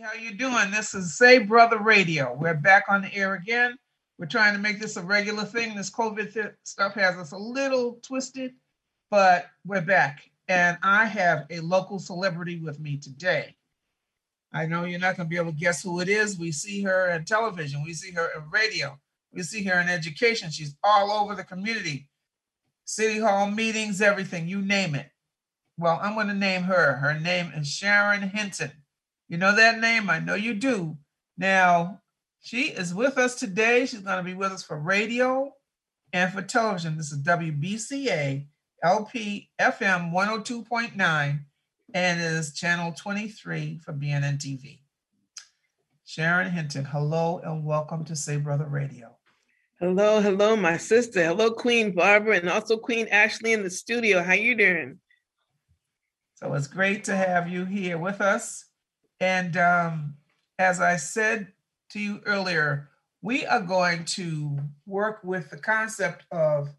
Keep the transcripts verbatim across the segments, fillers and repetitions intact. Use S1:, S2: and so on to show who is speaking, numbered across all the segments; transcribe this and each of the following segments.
S1: How you doing? This is Say Brother Radio. We're back on the air again. We're trying to make this a regular thing. This COVID th- stuff has us a little twisted, but we're back. And I have a local celebrity with me today. I know you're not going to be able to guess who it is. We see her on television. We see her on radio. We see her in education. She's all over the community. City hall meetings, everything, you name it. Well, I'm going to name her. Her name is Sharon Hinton. You know that name? I know you do. Now, she is with us today. She's going to be with us for radio and for television. This is W B C A L P F M one oh two point nine and it is channel twenty-three for B N N T V. Sharon Hinton, hello and welcome to Say Brother Radio.
S2: Hello, hello, my sister. Hello, Queen Barbara, and also Queen Ashley in the studio. How you doing?
S1: So it's great to have you here with us. And um, as I said to you earlier, we are going to work with the concept of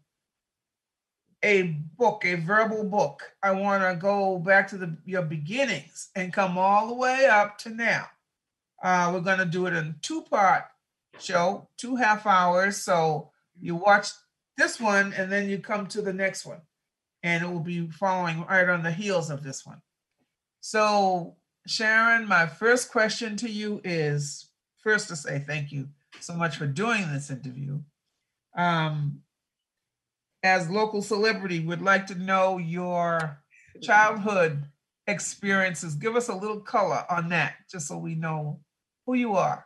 S1: a book, a verbal book. I want to go back to the, your beginnings and come all the way up to now. Uh, we're going to do it in a two-part show, two half hours. So you watch this one and then you come to the next one. And it will be following right on the heels of this one. So Sharon, my first question to you is, first to say thank you so much for doing this interview. Um, as local celebrity, would like to know your childhood experiences. Give us a little color on that, just so we know who you are.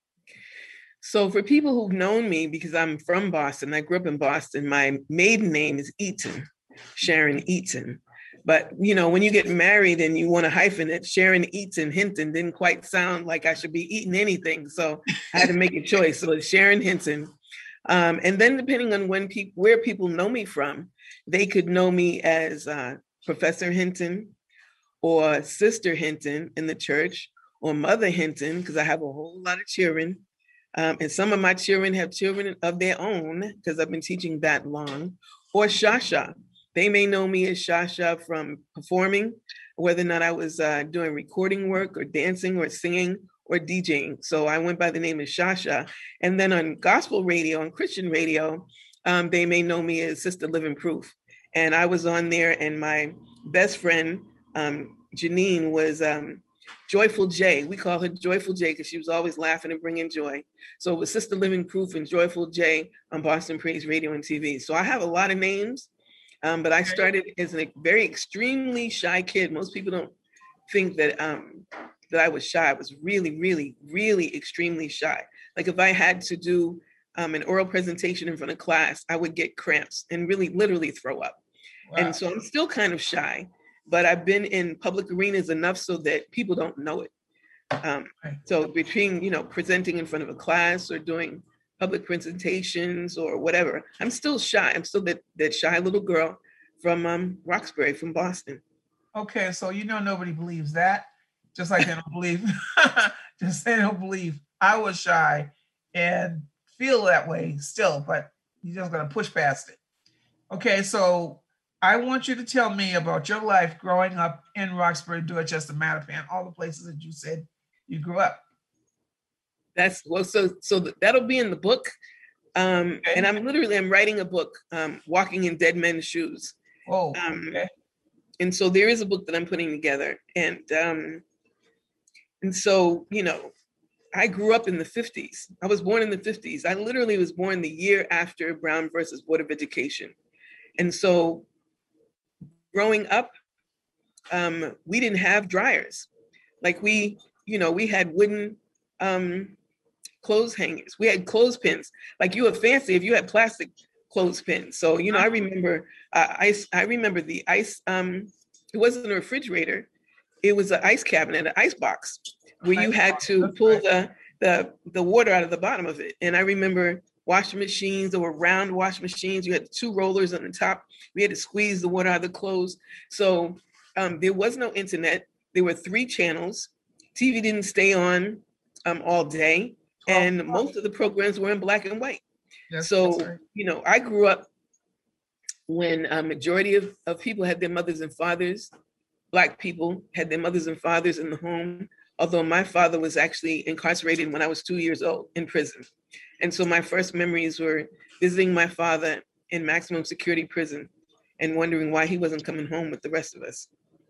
S2: So for people who've known me, because I'm from Boston, I grew up in Boston, my maiden name is Eaton, Sharon Eaton. But, you know, when you get married and you want to hyphen it, Sharon Eaton Hinton didn't quite sound like I should be eating anything. So I had to make a choice. So it's Sharon Hinton. Um, and then depending on when people, where people know me from, they could know me as uh, Professor Hinton or Sister Hinton in the church or Mother Hinton, because I have a whole lot of children. Um, and some of my children have children of their own because I've been teaching that long, or Shasha. They may know me as Shasha from performing, whether or not I was uh, doing recording work or dancing or singing or DJing. So I went by the name of Shasha. And then on gospel radio, on Christian radio, um, they may know me as Sister Living Proof. And I was on there and my best friend, um, Janine, was um, Joyful J. We call her Joyful J because she was always laughing and bringing joy. So it was Sister Living Proof and Joyful J on Boston Praise Radio and T V. So I have a lot of names. Um, but I started as a very extremely shy kid. Most people don't think that um, that I was shy. I was really, really, really extremely shy. Like if I had to do um, an oral presentation in front of class, I would get cramps and really literally throw up. Wow. And so I'm still kind of shy, but I've been in public arenas enough so that people don't know it. Um, so between, you know, presenting in front of a class or doing public presentations or whatever, I'm still shy. I'm still that, that shy little girl from um, Roxbury, from Boston.
S1: Okay, so you know nobody believes that. Just like they don't believe, just they don't believe I was shy and feel that way still, but you're just gonna push past it. Okay, so I want you to tell me about your life growing up in Roxbury, Dorchester, Mattapan, all the places that you said you grew up.
S2: That's well, so so that'll be in the book. Um, okay. And I'm literally, I'm writing a book, um, Walking in Dead Men's Shoes.
S1: Oh,
S2: um,
S1: okay.
S2: And so there is a book that I'm putting together. And um, and so, you know, I grew up in the fifties. I was born in the fifties. I literally was born the year after Brown versus Board of Education. And so growing up, um, we didn't have dryers. Like we, you know, we had wooden um, clothes hangers. We had clothespins. Like you were fancy if you had plastic clothespins. So, you know, I remember uh, ice. I remember the ice. Um, it wasn't a refrigerator. It was an ice cabinet, an ice box, where you had to pull the the the water out of the bottom of it. And I remember washing machines. There were round washing machines. You had two rollers on the top. We had to squeeze the water out of the clothes. So um, there was no internet. There were three channels. T V didn't stay on um, all day. And most of the programs were in black and white. Yes, so, right. You know, I grew up when a majority of, of people had their mothers and fathers. Black people had their mothers and fathers in the home although my father was actually incarcerated when I was two years old in prison. And so my first memories were visiting my father in maximum security prison and wondering why he wasn't coming home with the rest of us.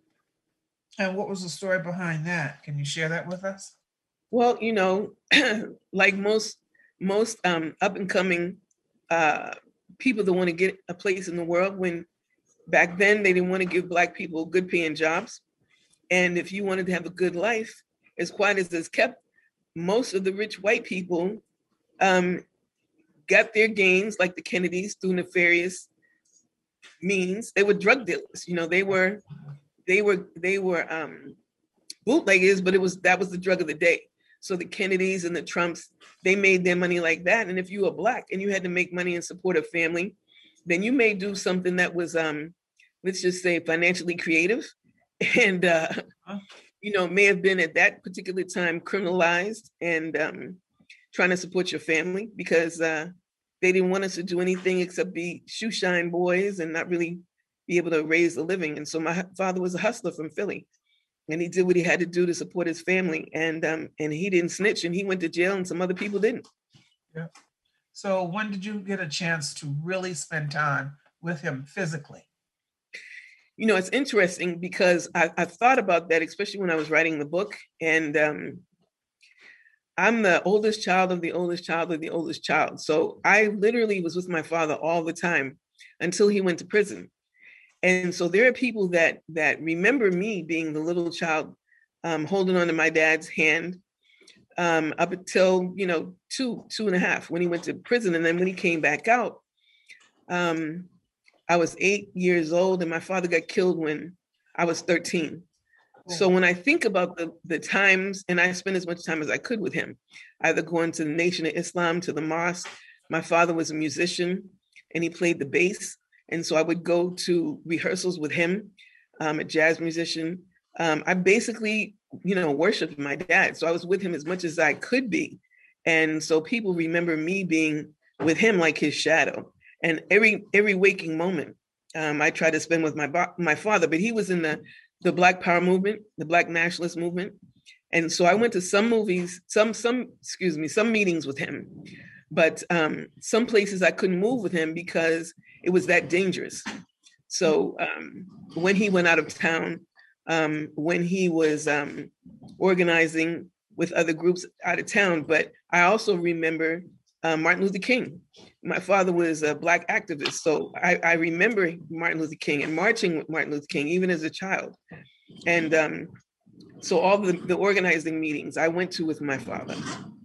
S1: And what was the story behind that? Can you share that with us?
S2: Well, you know, like most most um, up and coming uh, people that want to get a place in the world, when back then they didn't want to give Black people good paying jobs, and if you wanted to have a good life, as quiet as it's kept, most of the rich white people um, got their gains, like the Kennedys, through nefarious means. They were drug dealers. You know, they were they were they were um, bootleggers, but it was that was the drug of the day. So the Kennedys and the Trumps, they made their money like that. And if you were Black and you had to make money and support a family, then you may do something that was, um, let's just say, financially creative, and uh, you know, may have been at that particular time criminalized and um, trying to support your family, because uh, they didn't want us to do anything except be shoe shine boys and not really be able to raise a living. And so my father was a hustler from Philly, and he did what he had to do to support his family. And um, and he didn't snitch, and he went to jail, and some other people didn't.
S1: Yeah. So when did you get a chance to really spend time with him physically?
S2: You know, it's interesting because I, I thought about that, especially when I was writing the book. And um, I'm the oldest child of the oldest child of the oldest child. So I literally was with my father all the time until he went to prison. And so there are people that that remember me being the little child um, holding on to my dad's hand um, up until, you know, two, two and a half when he went to prison. And then when he came back out, um, I was eight years old and my father got killed when I was thirteen. So when I think about the, the times, and I spent as much time as I could with him, either going to the Nation of Islam, to the mosque. My father was a musician and he played the bass. And so I would go to rehearsals with him, um, a jazz musician. Um, I basically, you know, worshiped my dad. So I was with him as much as I could be. And so people remember me being with him like his shadow. And every every waking moment, um, I tried to spend with my my father, but he was in the the Black Power movement, the Black nationalist movement. And so I went to some movies, some, some, excuse me, some meetings with him, but um, some places I couldn't move with him because it was that dangerous. So um, when he went out of town, um, when he was um, organizing with other groups out of town, but I also remember uh, Martin Luther King. My father was a Black activist, so I, I remember Martin Luther King and marching with Martin Luther King, even as a child. And um, so all the, the organizing meetings I went to with my father.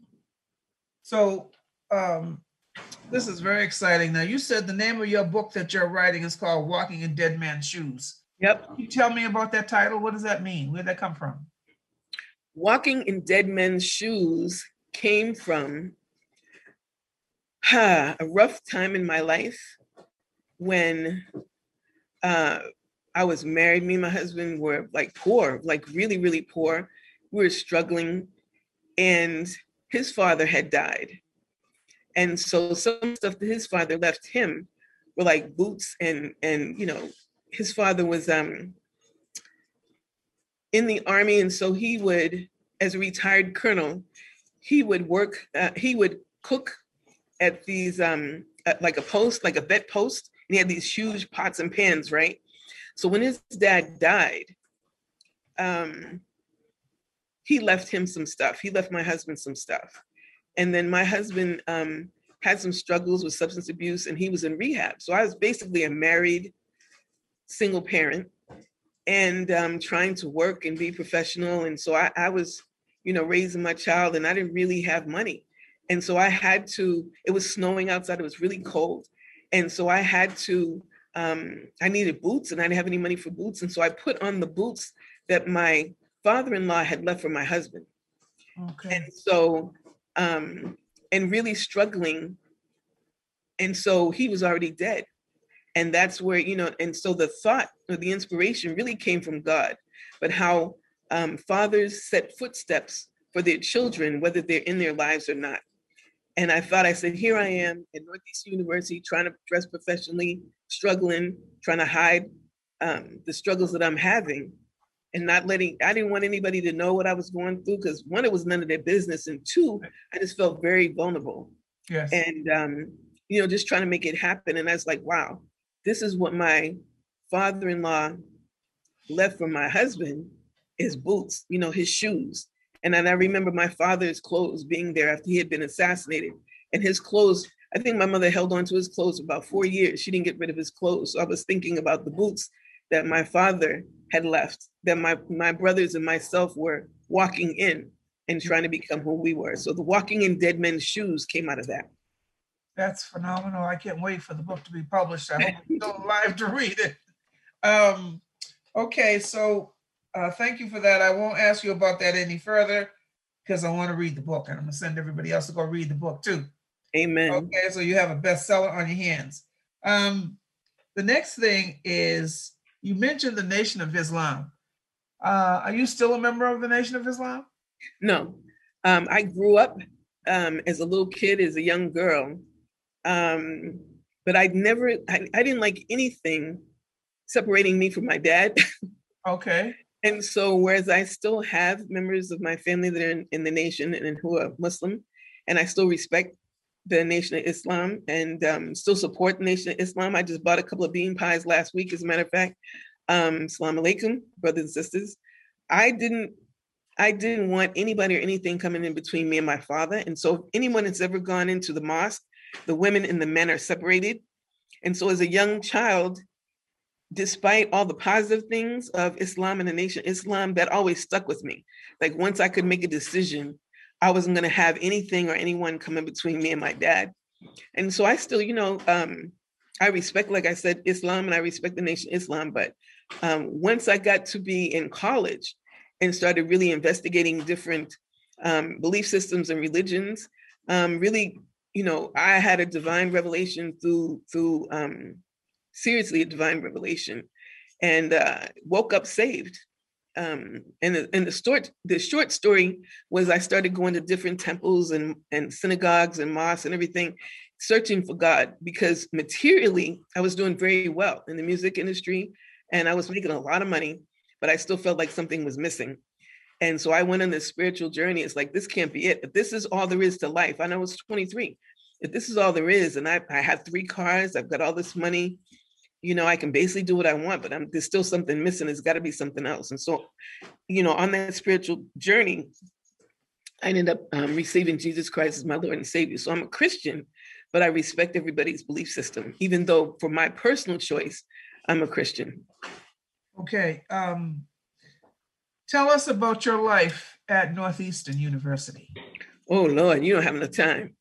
S1: So um, this is very exciting. Now, you said the name of your book that you're writing is called Walking in Dead Man's Shoes.
S2: Yep.
S1: Can you tell me about that title? What does that mean? Where did that come from?
S2: Walking in Dead Men's Shoes came from huh, a rough time in my life when uh, I was married. Me and my husband were like poor, like really, really poor. We were struggling, and his father had died. And so some stuff that his father left him were like boots, and and you know, his father was um in the army, and so he would, as a retired colonel, he would work. Uh, he would cook at these um at like a post, like a vet post, and he had these huge pots and pans, right? So when his dad died, um, he left him some stuff. He left my husband some stuff. And then my husband um, had some struggles with substance abuse and he was in rehab. So I was basically a married single parent and um, trying to work and be professional. And so I, I was, you know, raising my child and I didn't really have money. And so I had to, it was snowing outside, it was really cold. And so I had to, um, I needed boots and I didn't have any money for boots. And so I put on the boots that my father-in-law had left for my husband.
S1: Okay.
S2: And so, um, and really struggling. And so he was already dead. And that's where, you know, and so the thought or the inspiration really came from God, but how um, fathers set footsteps for their children, whether they're in their lives or not. And I thought, I said, here I am at Northeastern University, trying to dress professionally, struggling, trying to hide um, the struggles that I'm having. and not letting, I didn't want anybody to know what I was going through because one, it was none of their business. And two, I just felt very vulnerable.
S1: Yes.
S2: And, um, you know, just trying to make it happen. And I was like, wow, this is what my father-in-law left from my husband, his boots, you know, his shoes. And then I remember my father's clothes being there after he had been assassinated. And his clothes, I think my mother held on to his clothes for about four years. She didn't get rid of his clothes. So I was thinking about the boots that my father had left, that my, my brothers and myself were walking in and trying to become who we were. So the walking in dead men's shoes came out of that.
S1: That's phenomenal. I can't wait for the book to be published. I hope I'm still alive to read it. Um, okay, so uh, thank you for that. I won't ask you about that any further because I want to read the book, and I'm going to send everybody else to go read the book too.
S2: Amen.
S1: Okay, so you have a bestseller on your hands. Um, the next thing is you mentioned the Nation of Islam. Uh, are you still a member of the Nation of Islam?
S2: No, um, I grew up um, as a little kid, as a young girl, um, but I never, I, I didn't like anything separating me from my dad.
S1: Okay.
S2: And so, whereas I still have members of my family that are in, in the nation and who are Muslim, and I still respect the Nation of Islam and um, still support the Nation of Islam. I just bought a couple of bean pies last week, as a matter of fact. Um, Assalamu alaikum, brothers and sisters. I didn't, I didn't want anybody or anything coming in between me and my father. And so, if anyone that's ever gone into the mosque, the women and the men are separated. And so, as a young child, despite all the positive things of Islam and the Nation of Islam, that always stuck with me. Like once I could make a decision, I wasn't going to have anything or anyone come in between me and my dad. And so I still, you know, um, I respect, like I said, Islam, and I respect the Nation of Islam. But um, once I got to be in college and started really investigating different um, belief systems and religions, um, really, you know, I had a divine revelation through through. Um, seriously a divine revelation, and uh, woke up saved. Um, and the, and the short the short story was I started going to different temples and, and synagogues and mosques and everything, searching for God, because materially I was doing very well in the music industry and I was making a lot of money, but I still felt like something was missing. And so I went on this spiritual journey. It's like, this can't be it. If this is all there is to life, and I was twenty-three, if this is all there is, and I, I had three cars, I've got all this money, you know, I can basically do what I want, but I'm, there's still something missing. There's got to be something else. And so, you know, on that spiritual journey, I ended up um, receiving Jesus Christ as my Lord and Savior. So I'm a Christian, but I respect everybody's belief system, even though for my personal choice, I'm a Christian.
S1: Okay. Um, tell us about your life at Northeastern University.
S2: Oh, Lord, you don't have enough time.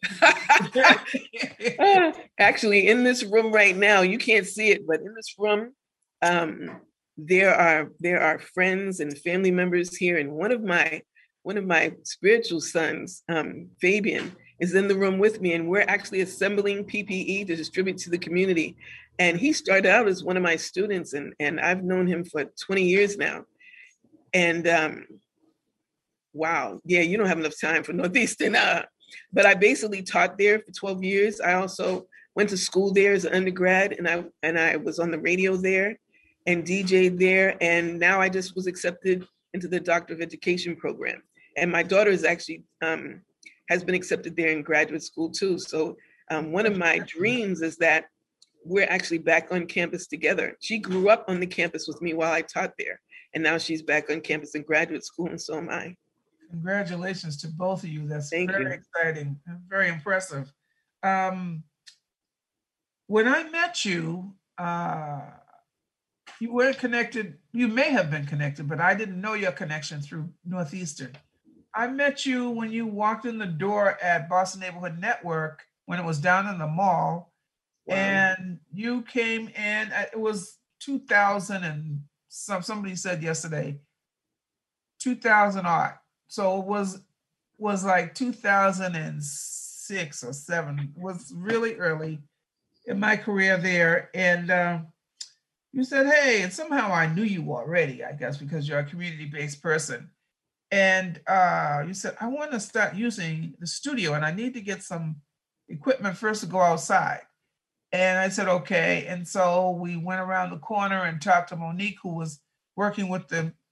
S2: uh, actually, in this room right now, you can't see it, but in this room, um, there are there are friends and family members here. And one of my one of my spiritual sons, um, Fabian, is in the room with me. And we're actually assembling P P E to distribute to the community. And he started out as one of my students, and, and I've known him for twenty years now. And um, wow, yeah, you don't have enough time for Northeastern. Uh, but I basically taught there for twelve years. I also went to school there as an undergrad, and I and I was on the radio there and D J'd there. And now I just was accepted into the Doctor of Education program. And my daughter is actually um, has been accepted there in graduate school too. So um, one of my dreams is that we're actually back on campus together. She grew up on the campus with me while I taught there. And now she's back on campus in graduate school, and so am I.
S1: Congratulations to both of you. That's
S2: Thank
S1: very
S2: you.
S1: exciting and very impressive. Um, when I met you, uh, you weren't connected. You may have been connected, but I didn't know your connection through Northeastern. I met you when you walked in the door at Boston Neighborhood Network when it was down in the mall. Wow. And you came in, it was two thousand and some, somebody said yesterday, two thousand odd. So it was was like two thousand six or seven. It was really early in my career there. And uh, you said, hey, and somehow I knew you already, I guess, because you're a community-based person. And uh, you said, I want to start using the studio and I need to get some equipment first to go outside. And I said, okay. And so we went around the corner and talked to Monique, who was working with the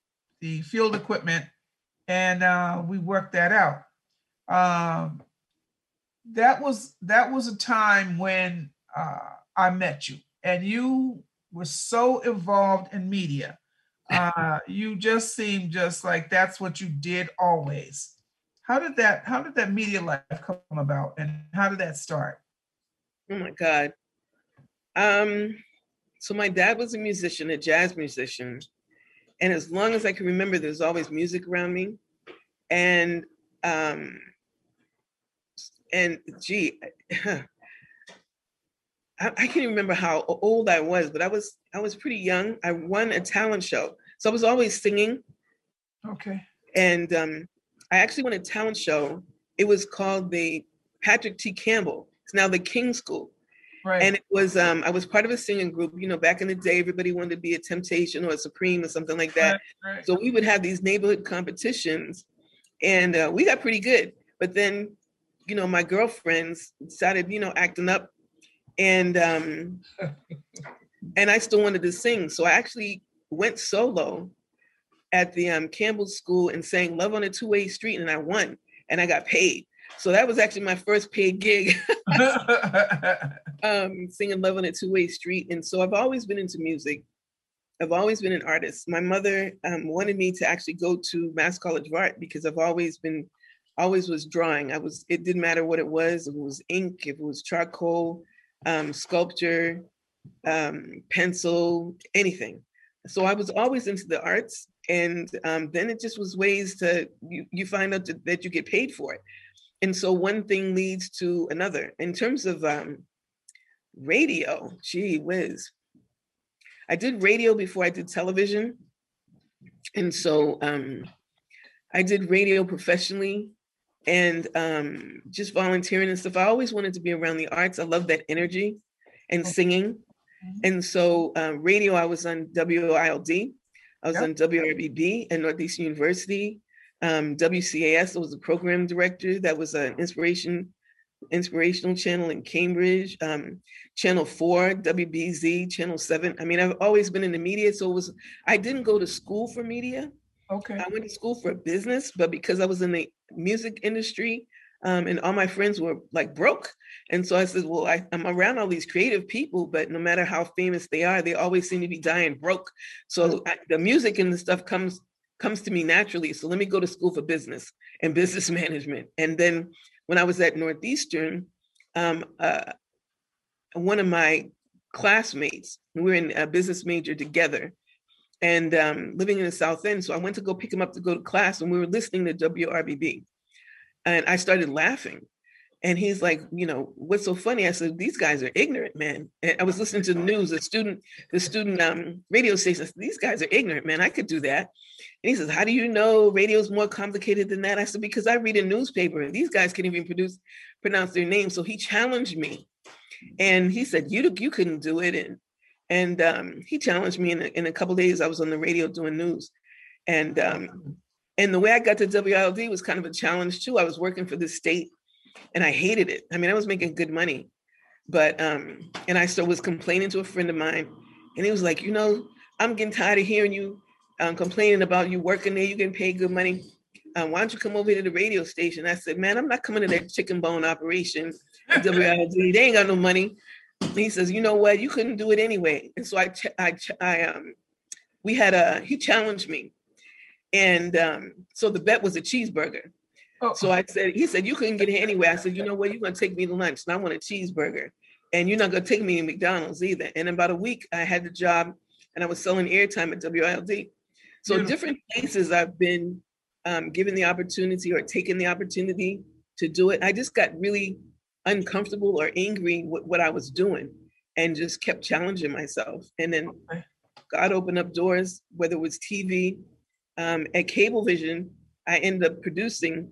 S1: the field equipment, and uh, we worked that out. Um, that was that was a time when uh, I met you, and you were so involved in media. Uh, you just seemed just like that's what you did always. How did that How did that media life come about, and how did that start?
S2: Oh my God. Um, so my dad was a musician, a jazz musician. And as long as I can remember, there's always music around me. And um, and gee, I, I can't remember how old I was, but I was I was pretty young. I won a talent show. So I was always singing.
S1: Okay.
S2: And um, I actually won a talent show. It was called the Patrick T. Campbell. It's now the King School.
S1: Right.
S2: And it was, um, I was part of a singing group. You know, back in the day, everybody wanted to be a Temptation or a Supreme or something like that.
S1: Right, right.
S2: So we would have these neighborhood competitions, and uh, we got pretty good. But then, you know, my girlfriends started, you know, acting up, and um, and I still wanted to sing. So I actually went solo at the um, Campbell School and sang "Love on a Two-Way Street," and I won, and I got paid. So that was actually my first paid gig, um, singing "Love on a Two-Way Street." And so I've always been into music. I've always been an artist. My mother um, wanted me to actually go to Mass College of Art because I've always been, always was drawing. I was, it didn't matter what it was. If it was ink, if it was charcoal, um, sculpture, um, pencil, anything. So I was always into the arts. And um, then it just was ways to, you, you find out that you get paid for it. And so one thing leads to another. In terms of um, radio, gee whiz. I did radio before I did television. And so um, I did radio professionally and um, just volunteering and stuff. I always wanted to be around the arts. I love that energy and singing. Mm-hmm. And so uh, radio, I was on W I L D. I was yep. on W R B B at Northeastern University. Um, W C A S, I was the program director. That was an inspiration, inspirational channel in Cambridge. Um, Channel four, W B Z, Channel seven. I mean, I've always been in the media. So it was, I didn't go to school for media.
S1: Okay.
S2: I went to school for business, but because I was in the music industry um, and all my friends were like broke. And so I said, well, I, I'm around all these creative people, but no matter how famous they are, they always seem to be dying broke. So I, the music and the stuff comes comes to me naturally. So let me go to school for business and business management. And then when I was at Northeastern, um, uh, one of my classmates, we were in a business major together and um, living in the South End. So I went to go pick him up to go to class and we were listening to W R B B. And I started laughing. And he's like, you know, what's so funny? I said, these guys are ignorant, man. And I was listening to the news, the student, the student um, radio station. I said, these guys are ignorant, man. I could do that. And he says, how do you know radio is more complicated than that? I said, because I read a newspaper and these guys can't even produce, pronounce their names. So he challenged me. And he said, you, you couldn't do it. And, and um, he challenged me in a, in a couple of days. I was on the radio doing news. And, um, and the way I got to W I L D was kind of a challenge too. I was working for the state and I hated it. I mean, I was making good money, but, um, and I still was complaining to a friend of mine and he was like, you know, I'm getting tired of hearing you um, complaining about you working there, you getting paid good money. Um, why don't you come over to the radio station? I said, man, I'm not coming to that chicken bone operation at W I L D. They ain't got no money. And he says, you know what? You couldn't do it anyway. And so I, I, I um, we had a, he challenged me. And um, so the bet was a cheeseburger. Oh. So I said, he said, you couldn't get here anyway. I said, you know what? You're going to take me to lunch and I want a cheeseburger. And you're not going to take me to McDonald's either. And in about a week, I had the job and I was selling airtime at W I L D. So Beautiful. Different places I've been um, given the opportunity or taken the opportunity to do it. I just got really uncomfortable or angry with what I was doing and just kept challenging myself. And then okay. God opened up doors, whether it was T V, um, at Cablevision, I ended up producing,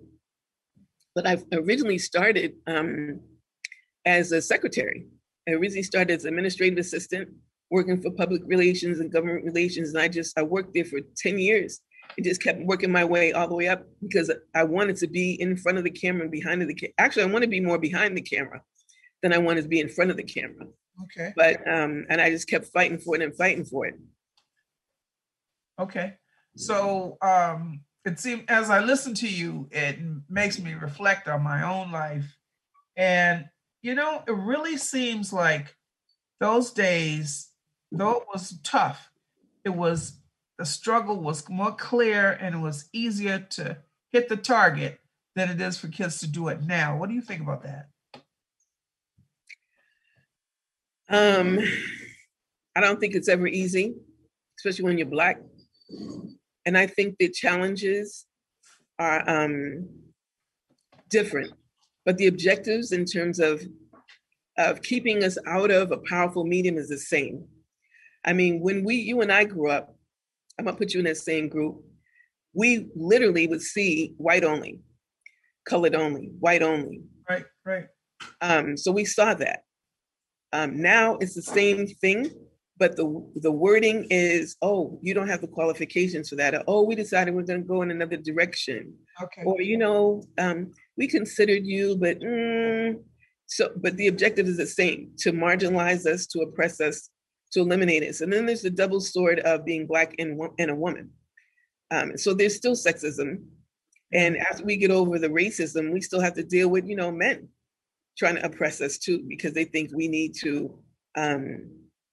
S2: but I originally started um, as a secretary. I originally started as administrative assistant, working for public relations and government relations. And I just, I worked there for ten years and just kept working my way all the way up because I wanted to be in front of the camera and behind the camera. Actually, I want to be more behind the camera than I wanted to be in front of the camera.
S1: Okay.
S2: But, um, and I just kept fighting for it and fighting for it.
S1: Okay. So um, it seems as I listen to you, it makes me reflect on my own life. And, you know, it really seems like those days, though it was tough, it was the struggle was more clear and it was easier to hit the target than it is for kids to do it now. What do you think about that?
S2: Um, I don't think it's ever easy, especially when you're Black. And I think the challenges are um, different, but the objectives in terms of of keeping us out of a powerful medium is the same. I mean, when we, you and I grew up, I'm gonna put you in that same group. We literally would see white only, colored only, white only.
S1: Right, right.
S2: Um, so we saw that. Um, now it's the same thing, but the the wording is, oh, you don't have the qualifications for that. Or, oh, we decided we're going to go in another direction.
S1: Okay.
S2: Or, you know, um, we considered you, but mm, so, but the objective is the same: to marginalize us, to oppress us, to eliminate us. And then there's the double sword of being Black and, and a woman. Um, so there's still sexism, and as we get over the racism, we still have to deal with, you know, men trying to oppress us too, because they think we need to um,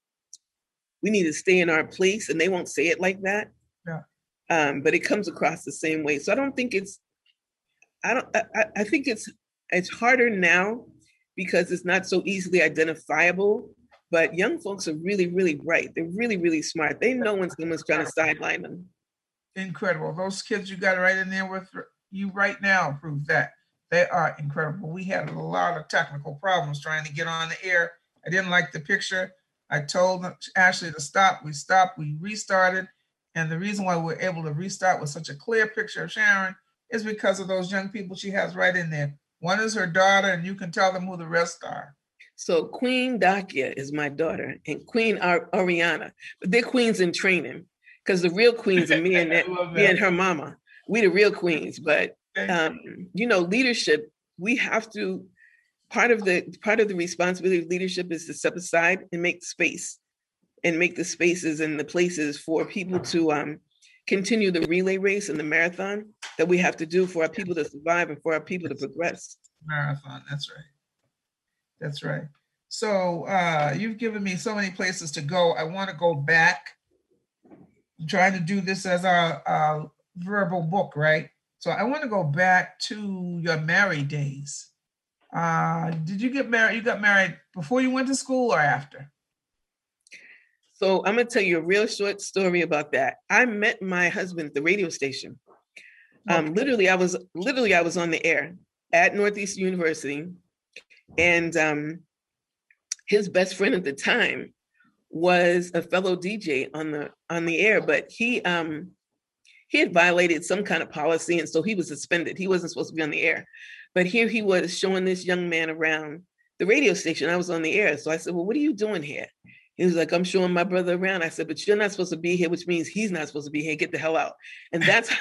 S2: we need to stay in our place, and they won't say it like that.
S1: Yeah.
S2: Um, but it comes across the same way. So I don't think it's I don't I, I think it's it's harder now because it's not so easily identifiable. But young folks are really, really bright. They're really, really smart. They know when someone's trying to sideline them.
S1: Incredible. Those kids you got right in there with you right now prove that. They are incredible. We had a lot of technical problems trying to get on the air. I didn't like the picture. I told Ashley to stop. We stopped. We restarted. And the reason why we're able to restart with such a clear picture of Sharon is because of those young people she has right in there. One is her daughter, and you can tell them who the rest are.
S2: So Queen Dakia is my daughter, and Queen Ar- Ariana, but they're queens in training, because the real queens are me and that, me and her mama. We the real queens, but um, you know, leadership. We have to. Part of the part of the responsibility of leadership is to step aside and make space, and make the spaces and the places for people to um, continue the relay race and the marathon that we have to do for our people to survive and for our people to progress.
S1: Marathon. That's right. That's right. So uh, you've given me so many places to go. I want to go back. I'm trying to do this as a, a verbal book, right? So I want to go back to your married days. Uh, did you get married? You got married before you went to school or after?
S2: So I'm gonna tell you a real short story about that. I met my husband at the radio station. Um, okay. Literally, I was literally I was on the air at Northeastern University. And um, his best friend at the time was a fellow D J on the on the air, but he um, he had violated some kind of policy, and so he was suspended. He wasn't supposed to be on the air, but here he was showing this young man around the radio station. I was on the air, so I said, "Well, what are you doing here?" He was like, "I'm showing my brother around." I said, "But you're not supposed to be here, which means he's not supposed to be here. Get the hell out!" And that's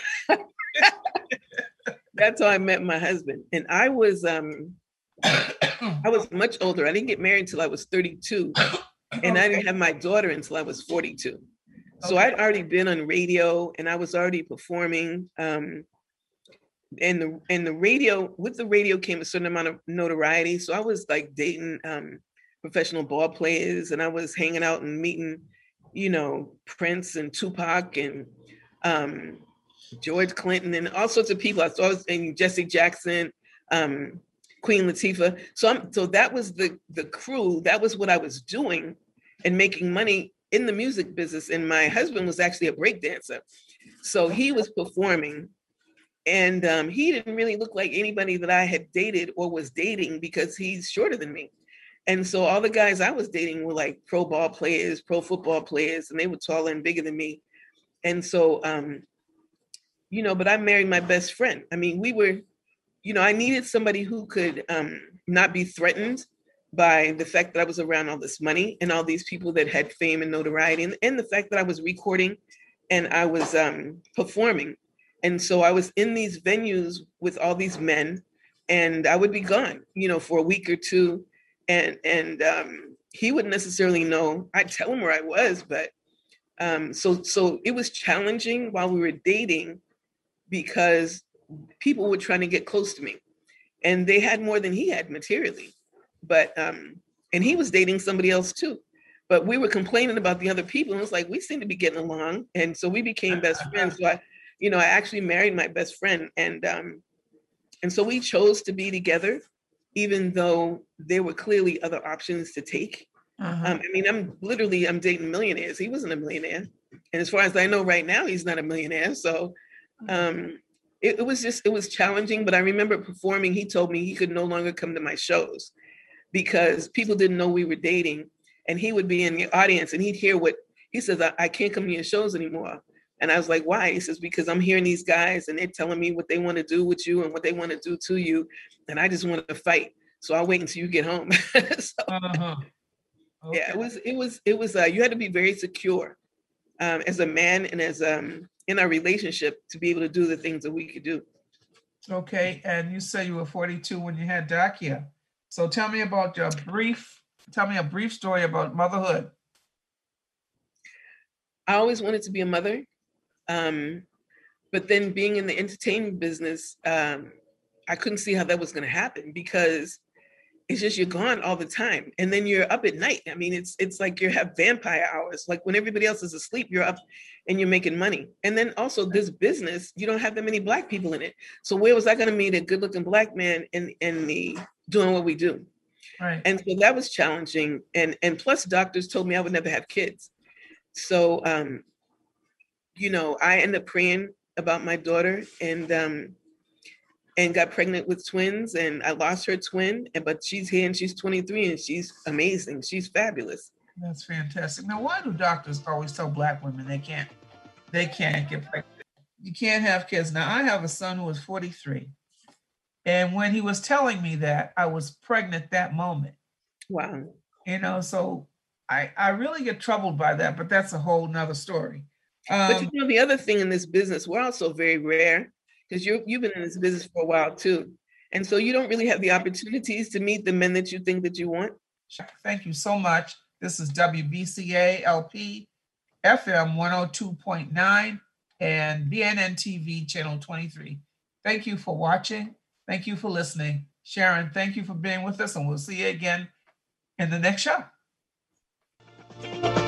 S2: that's how I met my husband. And I was. Um, I was much older. I didn't get married until I was thirty-two, and I didn't have my daughter until I was forty-two. So okay. I'd already been on radio, and I was already performing. Um, and the and the radio, with the radio came a certain amount of notoriety. So I was like dating um, professional ball players, and I was hanging out and meeting, you know, Prince and Tupac and um, George Clinton and all sorts of people. I saw I was and Jesse Jackson. Um, Queen Latifah. So I'm, so that was the the crew. That was what I was doing and making money in the music business. And my husband was actually a break dancer. So he was performing, and um, he didn't really look like anybody that I had dated or was dating because he's shorter than me. And so all the guys I was dating were like pro ball players, pro football players, and they were taller and bigger than me. And so, um, you know, but I married my best friend. I mean, we were, you know, I needed somebody who could um, not be threatened by the fact that I was around all this money and all these people that had fame and notoriety, and, and the fact that I was recording and I was um, performing. And so I was in these venues with all these men, and I would be gone, you know, for a week or two. And and um, he wouldn't necessarily know. I'd tell him where I was, but Um, so so it was challenging while we were dating because people were trying to get close to me, and they had more than he had materially, but um, and he was dating somebody else too. But we were complaining about the other people, and it was like we seem to be getting along, and so we became best friends. So I, you know, I actually married my best friend, and um, and so we chose to be together, even though there were clearly other options to take.
S1: Uh-huh.
S2: Um, I mean, I'm literally I'm dating millionaires. He wasn't a millionaire, and as far as I know, right now he's not a millionaire. So um, it, it was just it was challenging. But I remember performing. He told me he could no longer come to my shows because people didn't know we were dating, and he would be in the audience and he'd hear what he says. I, I can't come to your shows anymore. And I was like, why? He says, because I'm hearing these guys and they're telling me what they want to do with you and what they want to do to you, and I just want to fight. So I'll wait until you get home. so,
S1: Uh-huh. Okay.
S2: Yeah, it was, it was, it was, uh, you had to be very secure um, as a man and as um, in our relationship to be able to do the things that we could do.
S1: Okay, and you say you were forty-two when you had Dakia. So tell me about your brief, tell me a brief story about motherhood.
S2: I always wanted to be a mother. Um, but then being in the entertainment business, um, I couldn't see how that was going to happen because it's just you're gone all the time, and then you're up at night. I mean, it's it's like you have vampire hours. Like when everybody else is asleep, you're up and you're making money. And then also this business, you don't have that many Black people in it. So where was I going to meet a good-looking Black man in in the doing what we do?
S1: Right.
S2: And so that was challenging. And and plus, doctors told me I would never have kids. So um, you know, I ended up praying about my daughter, and um, and got pregnant with twins, and I lost her twin, and but she's here and she's twenty-three and she's amazing. She's fabulous.
S1: That's fantastic. Now, why do doctors always tell Black women they can't they can't get pregnant? You can't have kids. Now, I have a son who is forty-three, and when he was telling me that, I was pregnant that moment.
S2: Wow.
S1: You know, so I I really get troubled by that, but that's a whole nother story.
S2: But
S1: Um,
S2: you know, the other thing in this business, we're also very rare because you you've been in this business for a while too, and so you don't really have the opportunities to meet the men that you think that you want.
S1: Thank you so much. This is W B C A L P F M one oh two point nine and B N N T V channel twenty-three. Thank you for watching. Thank you for listening. Sharon, thank you for being with us, and we'll see you again in the next show.